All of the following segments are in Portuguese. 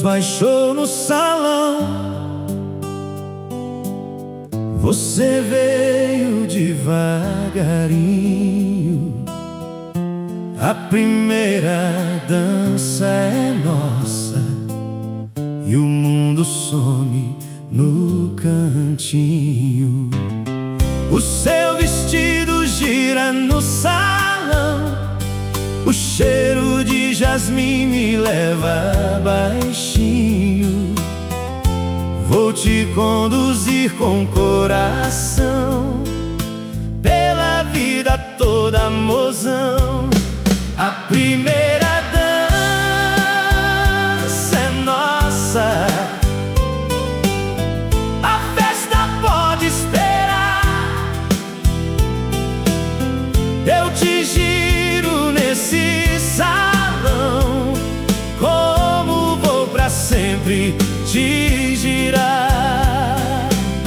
baixou no salão. Você veio devagarinho. A primeira dança é nossa e o mundo some no cantinho. O seu vestido gira no salão. O cheiro de jasmim me leva baixinho. Vou te conduzir com coração pela vida toda, mozão. A primeira dança é nossa. A festa pode esperar. Eu te giro nesse salão, como vou pra sempre te girar.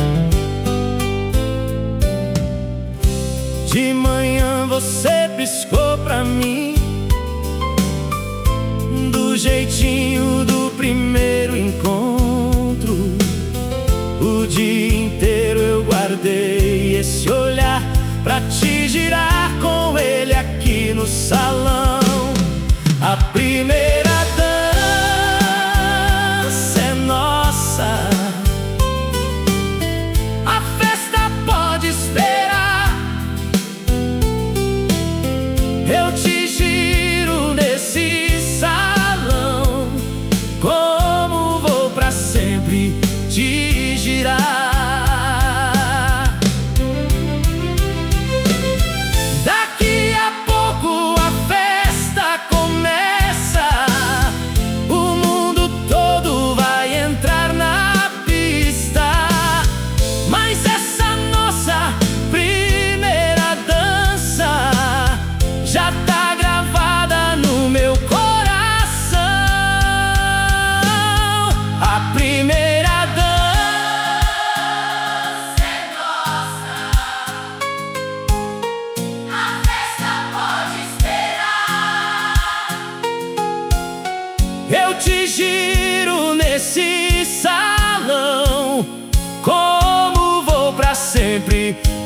De manhã você piscou pra mim, do jeitinho do primeiro encontro. O dia inteiro eu guardei esse olhar pra te girar com ele aqui no salão. A primeira dança é nossa. A festa pode esperar. Eu te giro nesse salão, como vou pra sempre te girar. Daqui a pouco a festa começa. O mundo todo vai entrar na pista. Mas essa nossa primeira dança já tá gravada no meu coração. A primeira dança é nossa. A festa pode esperar. Eu te giro nesse salão, como vou pra sempre